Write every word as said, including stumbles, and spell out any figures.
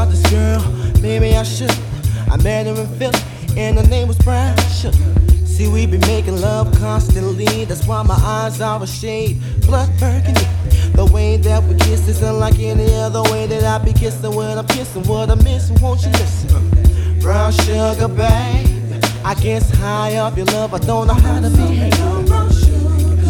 about this girl, maybe I should. I met her in Philly, and her name was Brown Sugar. See, we be making love constantly, that's why my eyes are a shade blood burgundy. The way that we kiss is unlike any other way that I be kissing when I'm kissing. What I'm missing, won't you listen? Brown sugar, babe, I guess high off your love, I don't know how to behave.